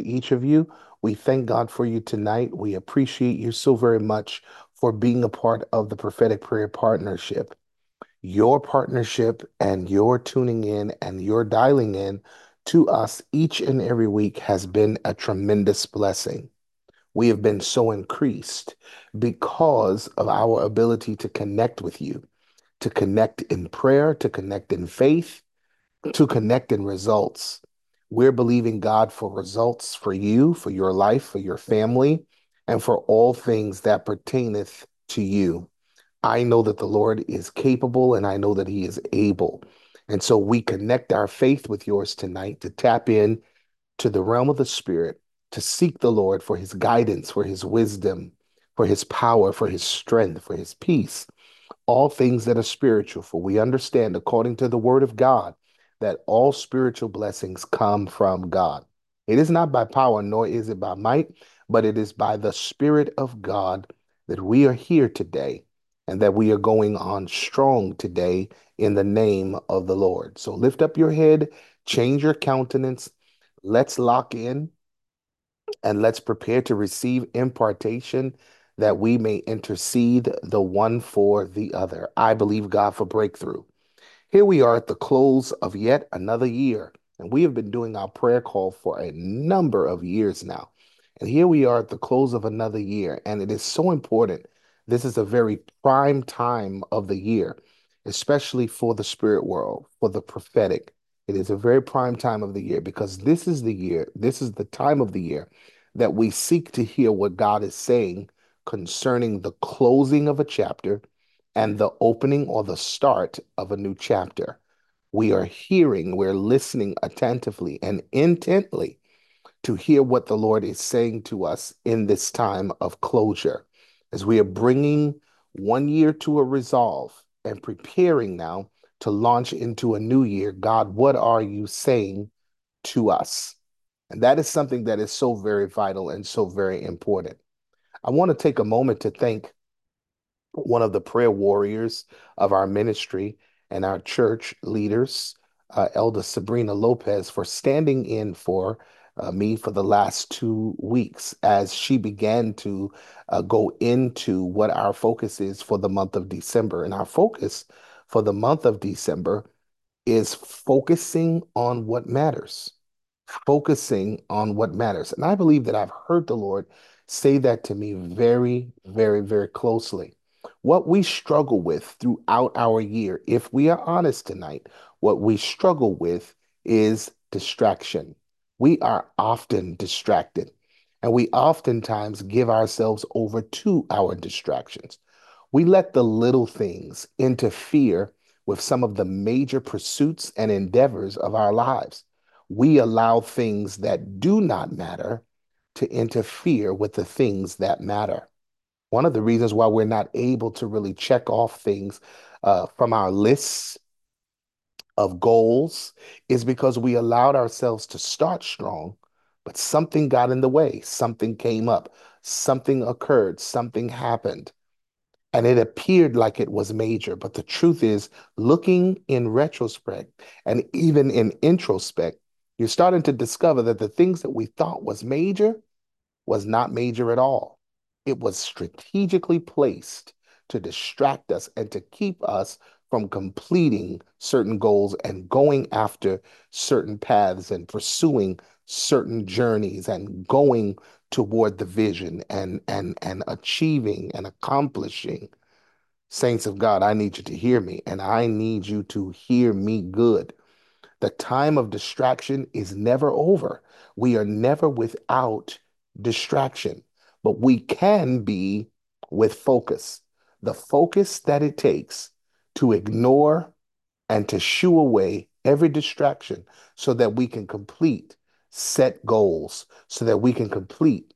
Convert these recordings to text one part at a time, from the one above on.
each of you. We thank God for you tonight. We appreciate you so very much for being a part of the Prophetic Prayer Partnership. Your partnership and your tuning in and your dialing in to us each and every week has been a tremendous blessing. We have been so increased because of our ability to connect with you, to connect in prayer, to connect in faith, to connect in results. We're believing God for results for you, for your life, for your family, and for all things that pertaineth to you. I know that the Lord is capable and I know that He is able. And so we connect our faith with yours tonight to tap in to the realm of the Spirit, to seek the Lord for His guidance, for His wisdom, for His power, for His strength, for His peace, all things that are spiritual. For we understand, according to the word of God, that all spiritual blessings come from God. It is not by power, nor is it by might, but it is by the Spirit of God that we are here today and that we are going on strong today in the name of the Lord. So lift up your head, change your countenance. Let's lock in and let's prepare to receive impartation that we may intercede the one for the other. I believe God for breakthrough. Here we are at the close of yet another year, and we have been doing our prayer call for a number of years now. And here we are at the close of another year, and it is so important. This is a very prime time of the year, especially for the spirit world, for the prophetic. It is a very prime time of the year because this is the year, this is the time of the year that we seek to hear what God is saying concerning the closing of a chapter and the opening or the start of a new chapter. We are hearing, we're listening attentively and intently to hear what the Lord is saying to us in this time of closure as we are bringing one year to a resolve and preparing now to launch into a new year. God, what are you saying to us? And that is something that is so very vital and so very important. I want to take a moment to thank one of the prayer warriors of our ministry and our church leaders, Elder Sabrina Lopez, for standing in for me for the last 2 weeks as she began to go into what our focus is for the month of December. And our focus for the month of December is focusing on what matters, focusing on what matters. And I believe that I've heard the Lord say that to me very, very, very closely. What we struggle with throughout our year, if we are honest tonight, what we struggle with is distraction. We are often distracted, and we oftentimes give ourselves over to our distractions. We let the little things interfere with some of the major pursuits and endeavors of our lives. We allow things that do not matter to interfere with the things that matter. One of the reasons why we're not able to really check off things from our lists of goals is because we allowed ourselves to start strong, but something got in the way, something came up, something occurred, something happened. And it appeared like it was major. But the truth is, looking in retrospect and even in introspect, you're starting to discover that the things that we thought was major was not major at all. It was strategically placed to distract us and to keep us from completing certain goals and going after certain paths and pursuing certain journeys and going toward the vision and achieving and accomplishing. Saints of God, I need you to hear me, and I need you to hear me good. The time of distraction is never over. We are never without distraction, but we can be with focus. The focus that it takes to ignore and to shoo away every distraction so that we can complete set goals, so that we can complete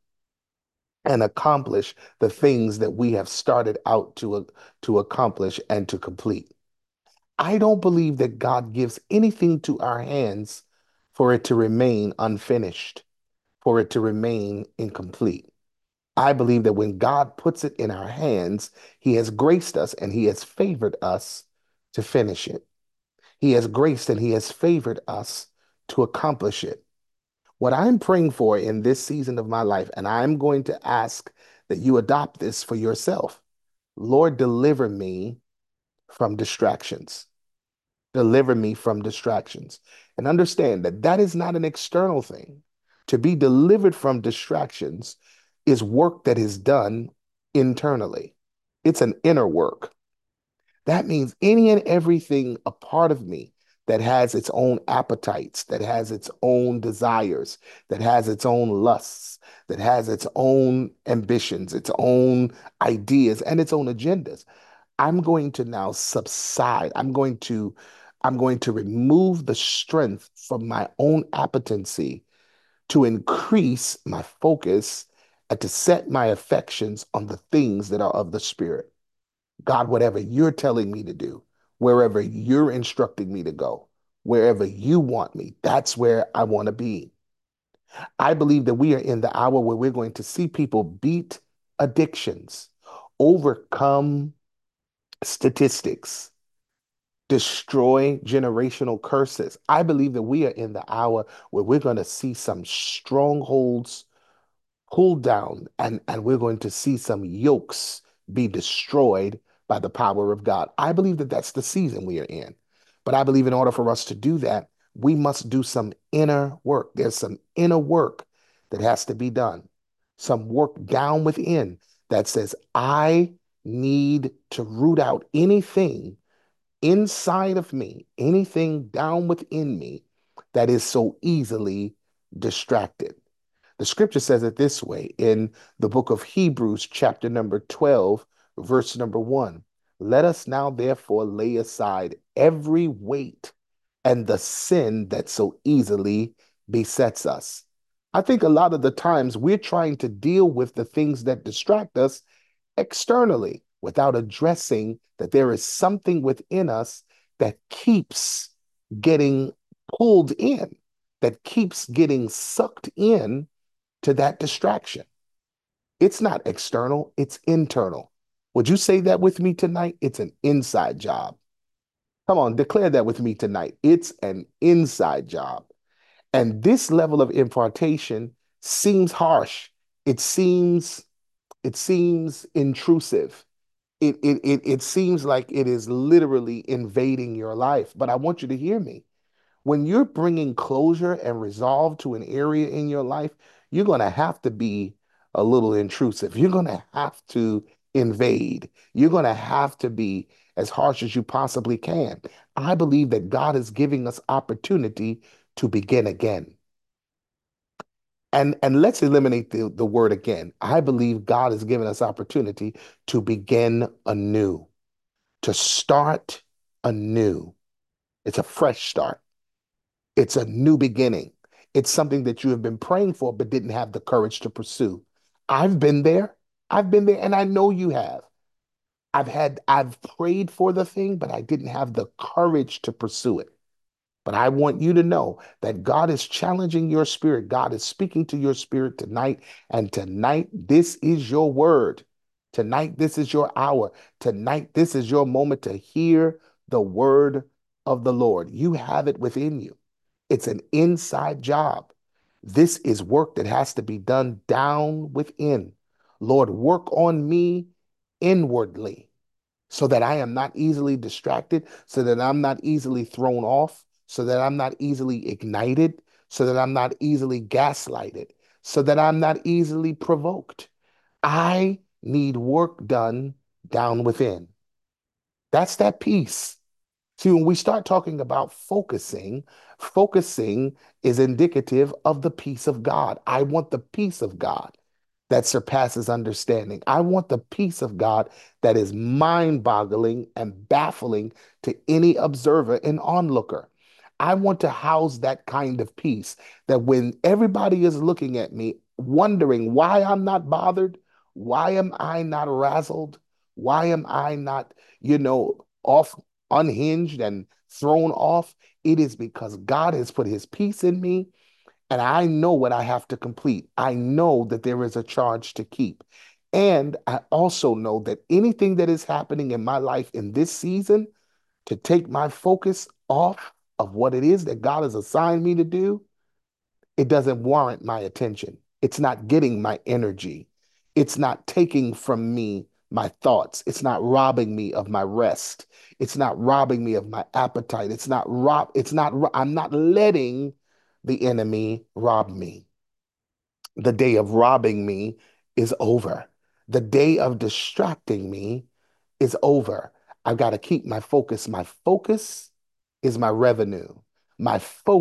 and accomplish the things that we have started out to accomplish and to complete. I don't believe that God gives anything to our hands for it to remain unfinished, for it to remain incomplete. I believe that when God puts it in our hands, He has graced us and He has favored us to finish it. He has graced and He has favored us to accomplish it. What I'm praying for in this season of my life, and I'm going to ask that you adopt this for yourself. Lord, deliver me from distractions. Deliver me from distractions. And understand that that is not an external thing. To be delivered from distractions is work that is done internally, it's an inner work. That means any and everything a part of me that has its own appetites, that has its own desires, that has its own lusts, that has its own ambitions, its own ideas, and its own agendas. I'm going to now subside. I'm going to remove the strength from my own appetency to increase my focus and to set my affections on the things that are of the spirit. God, whatever you're telling me to do, wherever you're instructing me to go, wherever you want me, that's where I want to be. I believe that we are in the hour where we're going to see people beat addictions, overcome statistics, destroy generational curses. I believe that we are in the hour where we're going to see some strongholds pulled down, and we're going to see some yokes be destroyed by the power of God. I believe that that's the season we are in. But I believe in order for us to do that, we must do some inner work. There's some inner work that has to be done, some work down within that says, I need to root out anything inside of me, anything down within me that is so easily distracted. The scripture says it this way in the book of Hebrews, chapter number 12, verse number 1. Let us now therefore lay aside every weight and the sin that so easily besets us. I think a lot of the times we're trying to deal with the things that distract us externally without addressing that there is something within us that keeps getting pulled in, that keeps getting sucked in to that distraction. It's not external, it's internal. Would you say that with me tonight? It's an inside job. Come on, declare that with me tonight. It's an inside job. And this level of impartation seems harsh. It seems it seems intrusive. It seems like it is literally invading your life. But I want you to hear me. When you're bringing closure and resolve to an area in your life, you're going to have to be a little intrusive. You're going to have to invade. You're going to have to be as harsh as you possibly can. I believe that God is giving us opportunity to begin again. And let's eliminate the word again. I believe God has given us opportunity to begin anew, to start anew. It's a fresh start. It's a new beginning. It's something that you have been praying for but didn't have the courage to pursue. I've been there. I've been there, and I know you have. I've prayed for the thing, but I didn't have the courage to pursue it. But I want you to know that God is challenging your spirit. God is speaking to your spirit tonight. And tonight, this is your word. Tonight, this is your hour. Tonight, this is your moment to hear the word of the Lord. You have it within you. It's an inside job. This is work that has to be done down within. Lord, work on me inwardly so that I am not easily distracted, so that I'm not easily thrown off, so that I'm not easily ignited, so that I'm not easily gaslighted, so that I'm not easily provoked. I need work done down within. That's that peace. See, when we start talking about focusing, focusing is indicative of the peace of God. I want the peace of God that surpasses understanding. I want the peace of God that is mind boggling and baffling to any observer and onlooker. I want to house that kind of peace that when everybody is looking at me, wondering why I'm not bothered, why am I not razzled, why am I not, off, unhinged, and thrown off, it is because God has put his peace in me and I know what I have to complete. I know that there is a charge to keep. And I also know that anything that is happening in my life in this season to take my focus off of what it is that God has assigned me to do, It doesn't warrant my attention. It's not getting my energy. It's not taking from me my thoughts. It's not robbing me of my rest. It's not robbing me of my appetite. I'm not letting the enemy rob me. The day of robbing me is over. The day of distracting me is over. I've got to keep my focus. My focus is my revenue. My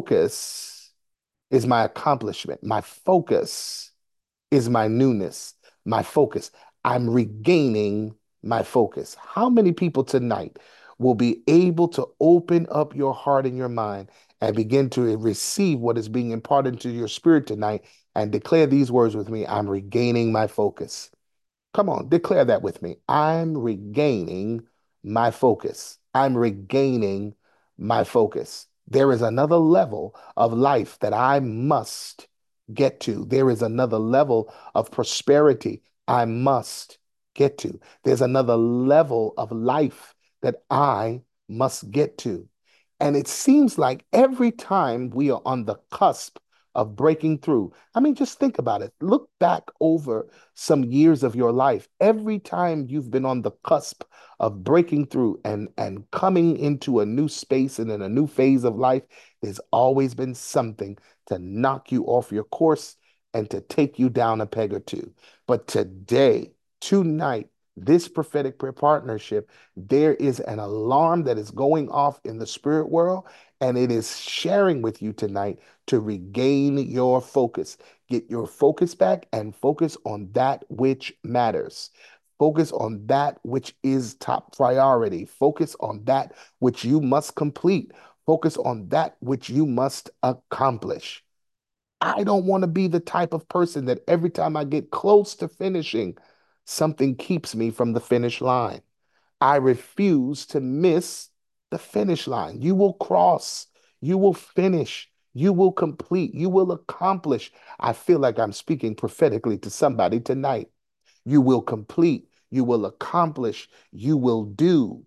focus is my accomplishment. My focus is my newness. My focus. I'm regaining my focus. How many people tonight will be able to open up your heart and your mind and begin to receive what is being imparted into your spirit tonight and declare these words with me? I'm regaining my focus. Come on, declare that with me. I'm regaining my focus. I'm regaining my focus. There is another level of life that I must get to. There is another level of prosperity I must get to. There's another level of life that I must get to. And it seems like every time we are on the cusp of breaking through, I mean, just think about it. Look back over some years of your life. Every time you've been on the cusp of breaking through and coming into a new space and in a new phase of life, there's always been something to knock you off your course and to take you down a peg or two. But today, tonight, this prophetic prayer partnership, there is an alarm that is going off in the spirit world, and it is sharing with you tonight to regain your focus. Get your focus back and focus on that which matters. Focus on that which is top priority. Focus on that which you must complete. Focus on that which you must accomplish. I don't want to be the type of person that every time I get close to finishing, something keeps me from the finish line. I refuse to miss the finish line. You will cross, you will finish, you will complete, you will accomplish. I feel like I'm speaking prophetically to somebody tonight. You will complete, you will accomplish, you will do,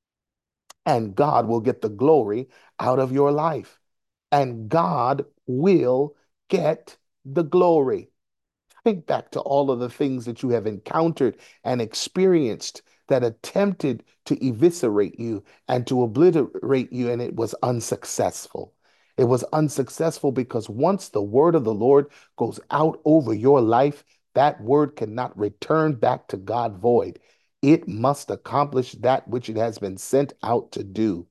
and God will get the glory out of your life. And God will get the glory. Think back to all of the things that you have encountered and experienced that attempted to eviscerate you and to obliterate you, and it was unsuccessful. It was unsuccessful because once the word of the Lord goes out over your life, that word cannot return back to God void. It must accomplish that which it has been sent out to do.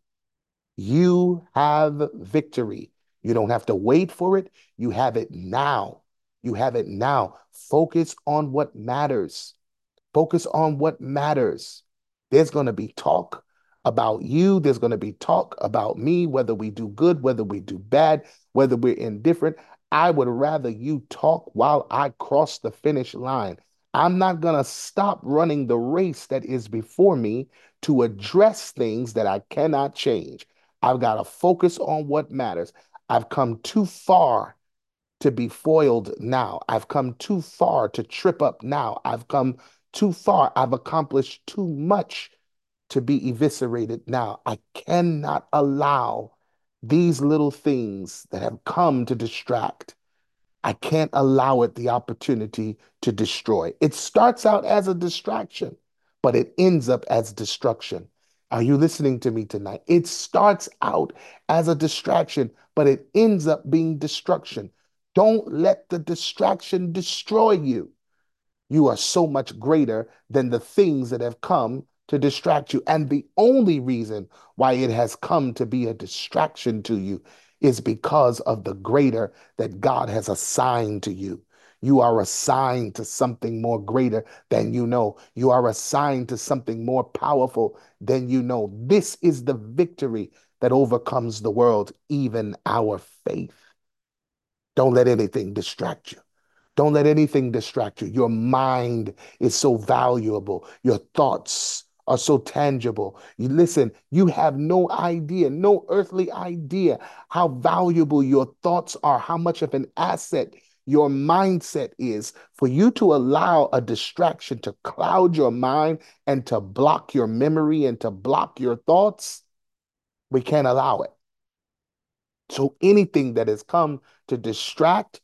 You have victory. You don't have to wait for it. You have it now. You have it now. Focus on what matters. Focus on what matters. There's going to be talk about you. There's going to be talk about me, whether we do good, whether we do bad, whether we're indifferent. I would rather you talk while I cross the finish line. I'm not going to stop running the race that is before me to address things that I cannot change. I've got to focus on what matters. I've come too far to be foiled now. I've come too far to trip up now. I've come too far. I've accomplished too much to be eviscerated now. I cannot allow these little things that have come to distract. I can't allow it the opportunity to destroy. It starts out as a distraction, but it ends up as destruction. Are you listening to me tonight? It starts out as a distraction, but it ends up being destruction. Don't let the distraction destroy you. You are so much greater than the things that have come to distract you. And the only reason why it has come to be a distraction to you is because of the greater that God has assigned to you. You are assigned to something more greater than you know. You are assigned to something more powerful than you know. This is the victory that overcomes the world, even our faith. Don't let anything distract you. Don't let anything distract you. Your mind is so valuable. Your thoughts are so tangible. You listen, you have no idea, no earthly idea how valuable your thoughts are, how much of an asset your mindset is. For you to allow a distraction to cloud your mind and to block your memory and to block your thoughts, we can't allow it. So anything that has come to distract,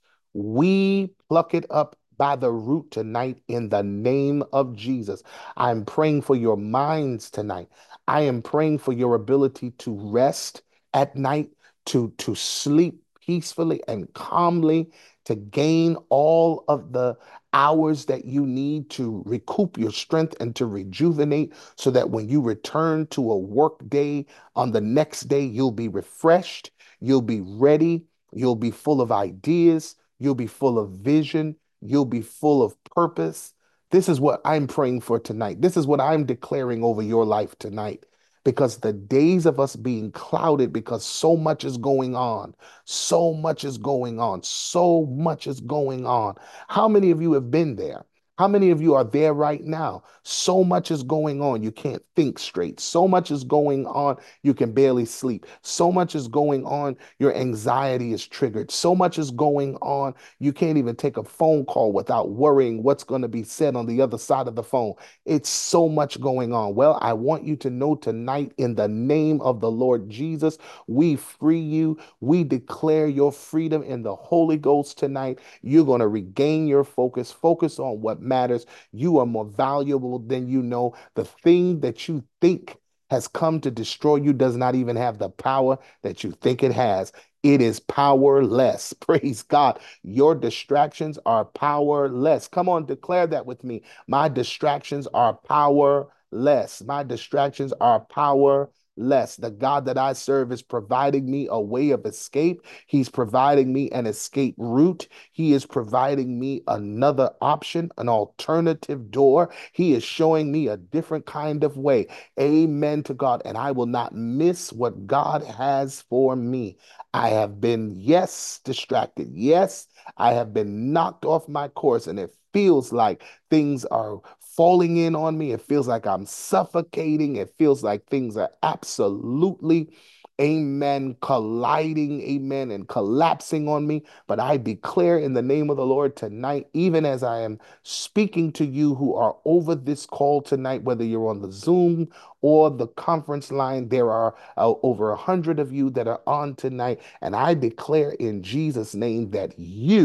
we pluck it up by the root tonight in the name of Jesus. I'm praying for your minds tonight. I am praying for your ability to rest at night, to sleep peacefully and calmly, to gain all of the hours that you need to recoup your strength and to rejuvenate so that when you return to a work day on the next day, you'll be refreshed. You'll be ready. You'll be full of ideas. You'll be full of vision. You'll be full of purpose. This is what I'm praying for tonight. This is what I'm declaring over your life tonight. Because the days of us being clouded because so much is going on, so much is going on, so much is going on. How many of you have been there? How many of you are there right now? So much is going on. You can't think straight. So much is going on. You can barely sleep. So much is going on. Your anxiety is triggered. So much is going on. You can't even take a phone call without worrying what's going to be said on the other side of the phone. It's so much going on. Well, I want you to know tonight in the name of the Lord Jesus, we free you. We declare your freedom in the Holy Ghost tonight. You're going to regain your focus. Focus on what matters. You are more valuable than you know. The thing that you think has come to destroy you does not even have the power that you think it has. It is powerless. Praise God. Your distractions are powerless. Come on, declare that with me. My distractions are powerless. My distractions are powerless. The God that I serve is providing me a way of escape. He's providing me an escape route. He is providing me another option, an alternative door. He is showing me a different kind of way. Amen to God. And I will not miss what God has for me. I have been, yes, distracted. Yes, I have been knocked off my course, and it feels like things are falling in on me. It feels like I'm suffocating. It feels like things are absolutely, amen, colliding, amen, and collapsing on me. But I declare in the name of the Lord tonight, even as I am speaking to you who are over this call tonight, whether you're on the Zoom or the conference line, there are over 100 of you that are on tonight. And I declare in Jesus' name that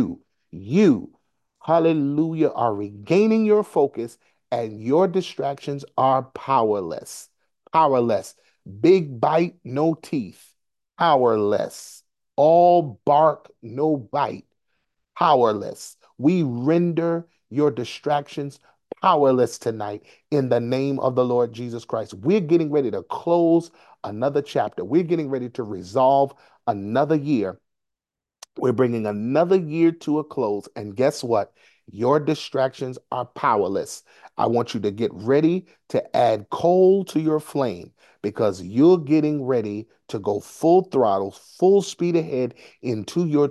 you, hallelujah, are regaining your focus and your distractions are powerless. Powerless. Big bite, no teeth. Powerless. All bark, no bite. Powerless. We render your distractions powerless tonight in the name of the Lord Jesus Christ. We're getting ready to close another chapter. We're getting ready to resolve another year. We're bringing another year to a close. And guess what? Your distractions are powerless. I want you to get ready to add coal to your flame because you're getting ready to go full throttle, full speed ahead into your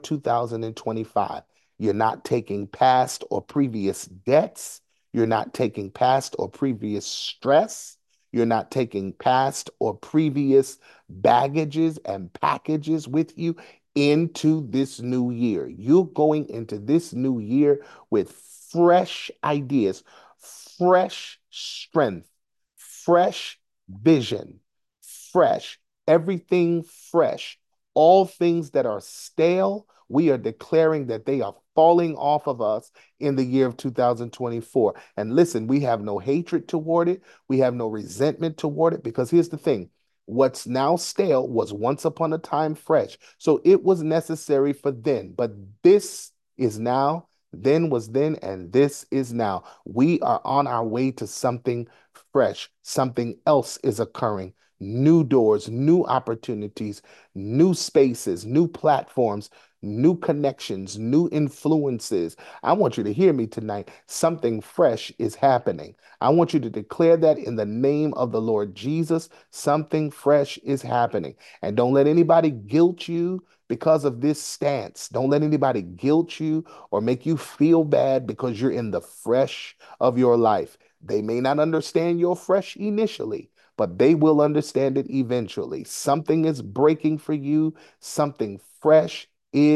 2025. You're not taking past or previous debts. You're not taking past or previous stress. You're not taking past or previous baggages and packages with you into this new year. You're going into this new year with fresh ideas, fresh strength, fresh vision, fresh, everything fresh. All things that are stale, we are declaring that they are falling off of us in the year of 2024. And listen, we have no hatred toward it. We have no resentment toward it because here's the thing. What's now stale was once upon a time fresh. So it was necessary for then, but this is now, then was then, and this is now. We are on our way to something fresh. Something else is occurring. New doors, new opportunities, new spaces, new platforms, new connections, new influences. I want you to hear me tonight. Something fresh is happening. I want you to declare that in the name of the Lord Jesus. Something fresh is happening. And don't let anybody guilt you because of this stance. Don't let anybody guilt you or make you feel bad because you're in the fresh of your life. They may not understand your fresh initially, but they will understand it eventually. Something is breaking for you, something fresh is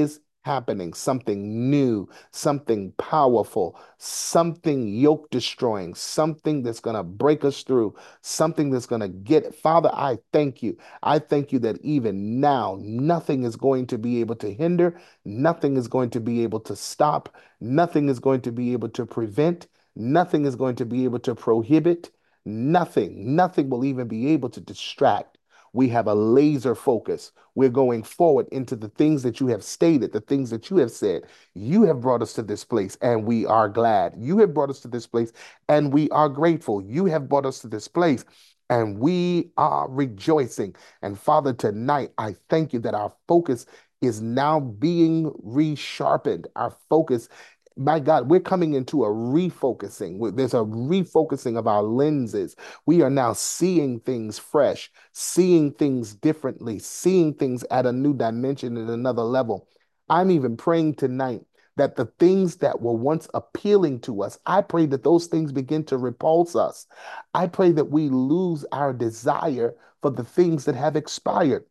happening, something new, something powerful, something yoke destroying, something that's going to break us through, something that's going to get. Father, I thank you. I thank you that even now, nothing is going to be able to hinder, nothing is going to be able to stop, nothing is going to be able to prevent, nothing is going to be able to prohibit, nothing will even be able to distract. We have a laser focus. We're going forward into the things that you have stated, the things that you have said. You have brought us to this place and we are glad. You have brought us to this place and we are grateful. You have brought us to this place and we are rejoicing. And Father, tonight, I thank you that our focus is now being resharpened. Our focus, my God, we're coming into a refocusing. There's a refocusing of our lenses. We are now seeing things fresh, seeing things differently, seeing things at a new dimension at another level. I'm even praying tonight that the things that were once appealing to us, I pray that those things begin to repulse us. I pray that we lose our desire for the things that have expired.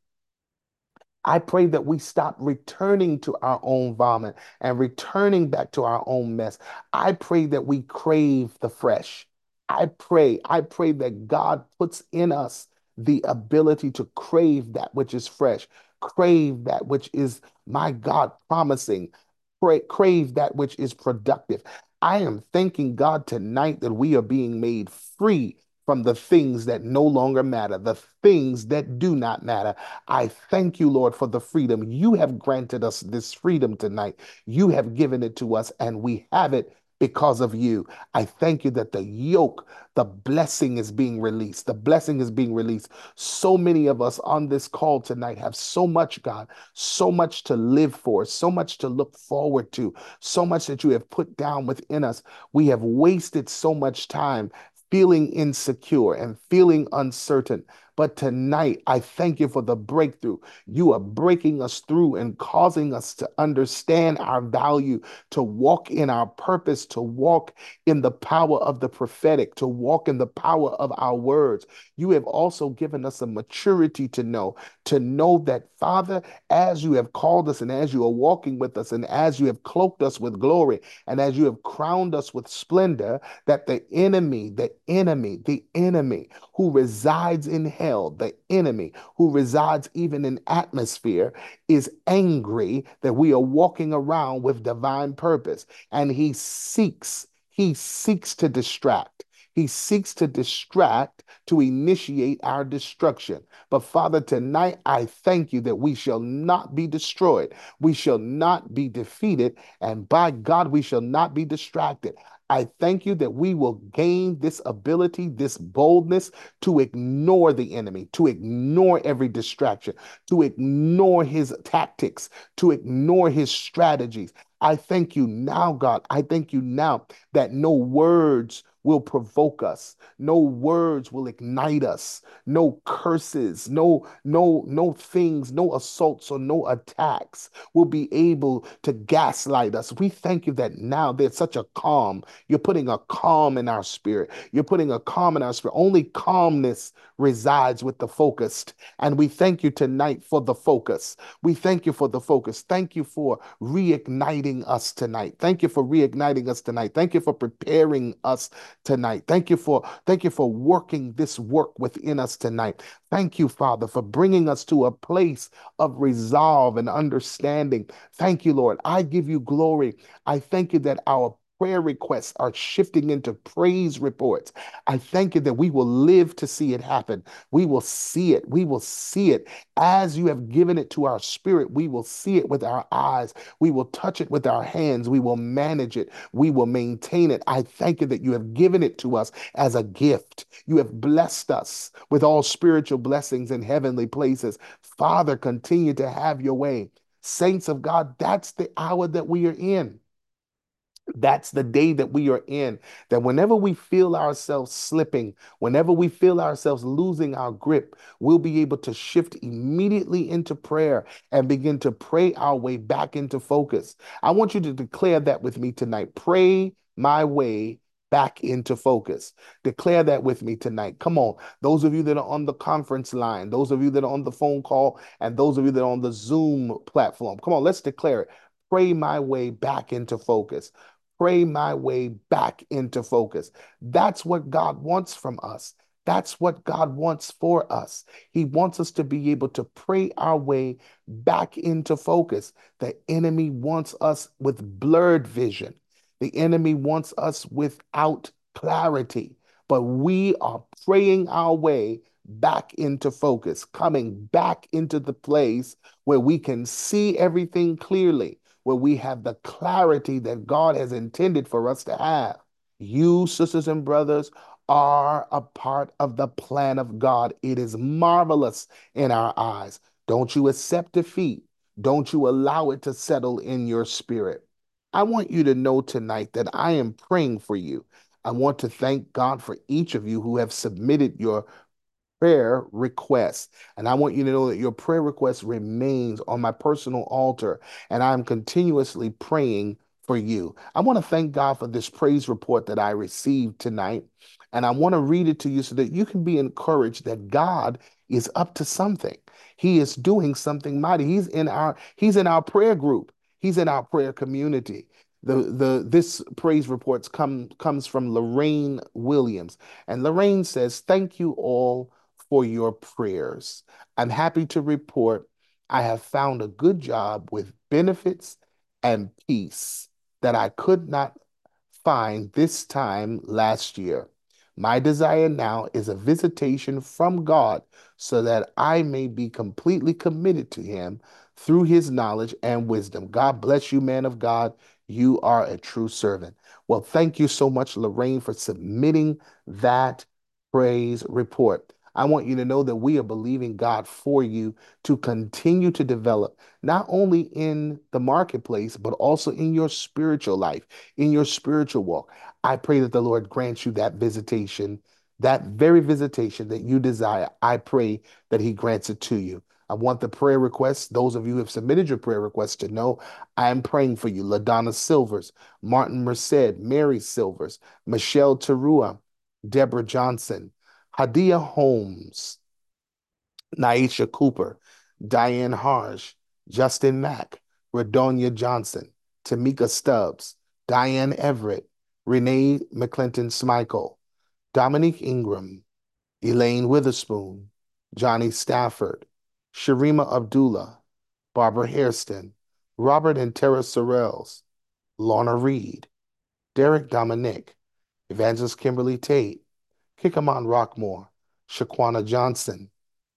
I pray that we stop returning to our own vomit and returning back to our own mess. I pray that we crave the fresh. I pray that God puts in us the ability to crave that which is fresh, crave that which is, my God, promising, crave that which is productive. I am thanking God tonight that we are being made free from the things that no longer matter, the things that do not matter. I thank you, Lord, for the freedom. You have granted us this freedom tonight. You have given it to us, and we have it because of you. I thank you that the yoke, the blessing is being released. The blessing is being released. So many of us on this call tonight have so much, God, so much to live for, so much to look forward to, so much that you have put down within us. We have wasted so much time feeling insecure and feeling uncertain. But tonight, I thank you for the breakthrough. You are breaking us through and causing us to understand our value, to walk in our purpose, to walk in the power of the prophetic, to walk in the power of our words. You have also given us a maturity to know that, Father, as you have called us and as you are walking with us and as you have cloaked us with glory and as you have crowned us with splendor, that the enemy who resides in hell, the enemy who resides even in atmosphere, is angry that we are walking around with divine purpose. And he seeks to distract. He seeks to distract to initiate our destruction. But Father, tonight I thank you that we shall not be destroyed. We shall not be defeated. And by God, we shall not be distracted. I thank you that we will gain this ability, this boldness to ignore the enemy, to ignore every distraction, to ignore his tactics, to ignore his strategies. I thank you now, God. I thank you now that no words will provoke us. No words will ignite us. No curses, no things, no assaults or no attacks will be able to gaslight us. We thank you that now there's such a calm. You're putting a calm in our spirit. You're putting a calm in our spirit. Only calmness resides with the focused. And we thank you tonight for the focus. We thank you for the focus. Thank you for reigniting us tonight. Thank you for reigniting us tonight. Thank you for preparing us tonight. Thank you for working this work within us tonight. Thank you, Father, for bringing us to a place of resolve and understanding. Thank you, Lord. I give you glory. I thank you that our prayer requests are shifting into praise reports. I thank you that we will live to see it happen. We will see it. We will see it as you have given it to our spirit. We will see it with our eyes. We will touch it with our hands. We will manage it. We will maintain it. I thank you that you have given it to us as a gift. You have blessed us with all spiritual blessings in heavenly places. Father, continue to have your way. Saints of God, that's the hour that we are in. That's the day that we are in. That whenever we feel ourselves slipping, whenever we feel ourselves losing our grip, we'll be able to shift immediately into prayer and begin to pray our way back into focus. I want you to declare that with me tonight. Pray my way back into focus. Declare that with me tonight. Come on. Those of you that are on the conference line, those of you that are on the phone call, and those of you that are on the Zoom platform, come on, let's declare it. pray my way back into focus. Pray my way back into focus. That's what God wants from us. That's what God wants for us. He wants us to be able to pray our way back into focus. The enemy wants us with blurred vision. The enemy wants us without clarity. But we are praying our way back into focus, coming back into the place where we can see everything clearly, where we have the clarity that God has intended for us to have. You, sisters and brothers, are a part of the plan of God. It is marvelous in our eyes. Don't you accept defeat. Don't you allow it to settle in your spirit. I want you to know tonight that I am praying for you. I want to thank God for each of you who have submitted your prayer requests. And I want you to know that your prayer request remains on my personal altar, and I'm continuously praying for you. I want to thank God for this praise report that I received tonight. And I want to read it to you so that you can be encouraged that God is up to something. He is doing something mighty. He's in our prayer group. He's in our prayer community. This praise reports comes from Lorraine Williams. And Lorraine says, "Thank you all for your prayers. I'm happy to report I have found a good job with benefits and peace that I could not find this time last year. My desire now is a visitation from God so that I may be completely committed to Him through His knowledge and wisdom." God bless you, man of God. You are a true servant. Well, thank you so much, Lorraine, for submitting that praise report. I want you to know that we are believing God for you to continue to develop, not only in the marketplace, but also in your spiritual life, in your spiritual walk. I pray that the Lord grants you that visitation, that very visitation that you desire. I pray that He grants it to you. I want the prayer requests, those of you who have submitted your prayer requests, to know I am praying for you. LaDonna Silvers, Martin Merced, Mary Silvers, Michelle Terua, Deborah Johnson, Hadia Holmes, Naisha Cooper, Diane Harsh, Justin Mack, Redonia Johnson, Tamika Stubbs, Diane Everett, Renee McClinton Smykel, Dominique Ingram, Elaine Witherspoon, Johnny Stafford, Sharima Abdullah, Barbara Hairston, Robert and Tara Sorrells, Lorna Reed, Derek Dominic, Evangelist Kimberly Tate, Kikaman Rockmore, Shaquana Johnson,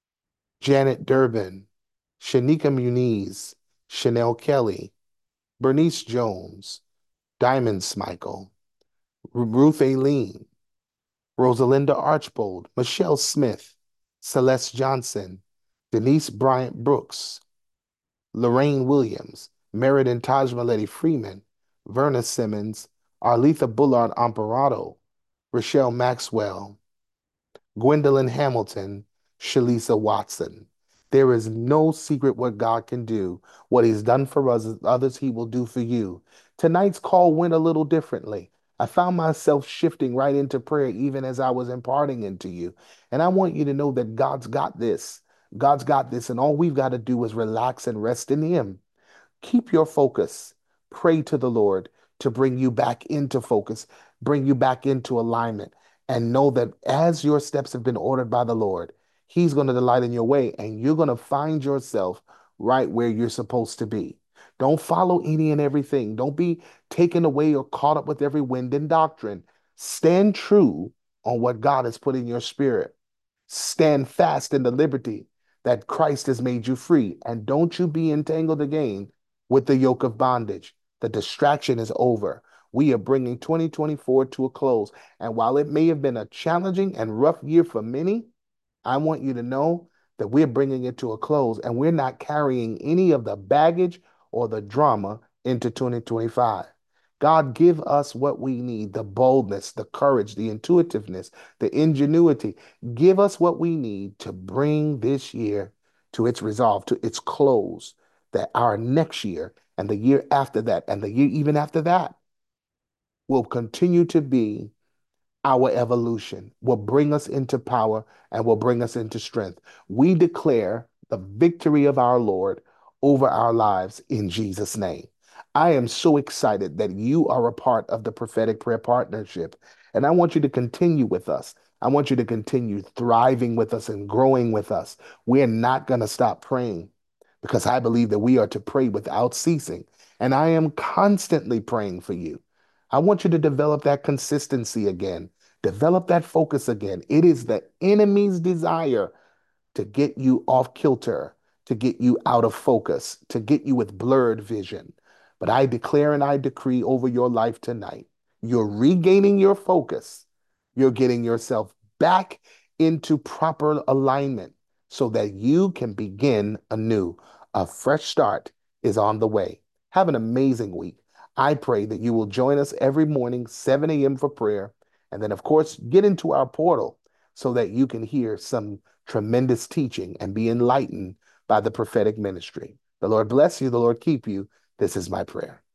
Janet Durbin, Shanika Muniz, Chanel Kelly, Bernice Jones, Diamond Smykel, Ruth Aileen, Rosalinda Archbold, Michelle Smith, Celeste Johnson, Denise Bryant Brooks, Lorraine Williams, Meriden Tajmaleti Freeman, Verna Simmons, Arletha Bullard Amparado, Rochelle Maxwell, Gwendolyn Hamilton, Shalisa Watson. There is no secret what God can do. What He's done for us, others He will do for you. Tonight's call went a little differently. I found myself shifting right into prayer even as I was imparting into you. And I want you to know that God's got this. God's got this. And all we've got to do is relax and rest in Him. Keep your focus. Pray to the Lord to bring you back into focus, bring you back into alignment, and know that as your steps have been ordered by the Lord, He's going to delight in your way, and you're going to find yourself right where you're supposed to be. Don't follow any and everything. Don't be taken away or caught up with every wind and doctrine. Stand true on what God has put in your spirit. Stand fast in the liberty that Christ has made you free. And don't you be entangled again with the yoke of bondage. The distraction is over. We are bringing 2024 to a close. And while it may have been a challenging and rough year for many, I want you to know that we're bringing it to a close and we're not carrying any of the baggage or the drama into 2025. God, give us what we need: the boldness, the courage, the intuitiveness, the ingenuity. Give us what we need to bring this year to its resolve, to its close, that our next year and the year after that and the year even after that will continue to be our evolution, will bring us into power and will bring us into strength. We declare the victory of our Lord over our lives in Jesus' name. I am so excited that you are a part of the prophetic prayer partnership. And I want you to continue with us. I want you to continue thriving with us and growing with us. We're not going to stop praying because I believe that we are to pray without ceasing. And I am constantly praying for you. I want you to develop that consistency again, develop that focus again. It is the enemy's desire to get you off kilter, to get you out of focus, to get you with blurred vision. But I declare and I decree over your life tonight, you're regaining your focus. You're getting yourself back into proper alignment so that you can begin anew. A fresh start is on the way. Have an amazing week. I pray that you will join us every morning, 7 a.m. for prayer. And then, of course, get into our portal so that you can hear some tremendous teaching and be enlightened by the prophetic ministry. The Lord bless you. The Lord keep you. This is my prayer.